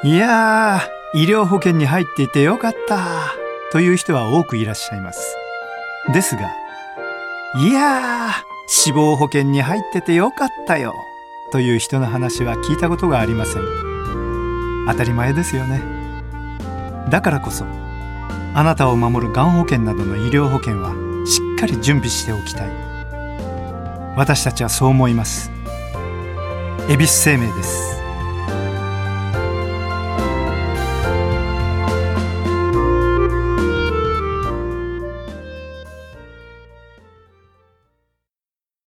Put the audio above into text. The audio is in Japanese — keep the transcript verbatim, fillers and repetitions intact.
いやー、医療保険に入っていてよかったという人は多くいらっしゃいます。ですが、いやー、死亡保険に入っててよかったよという人の話は聞いたことがありません。当たり前ですよね。だからこそ、あなたを守るがん保険などの医療保険はしっかり準備しておきたい。私たちはそう思います。恵比寿生命です。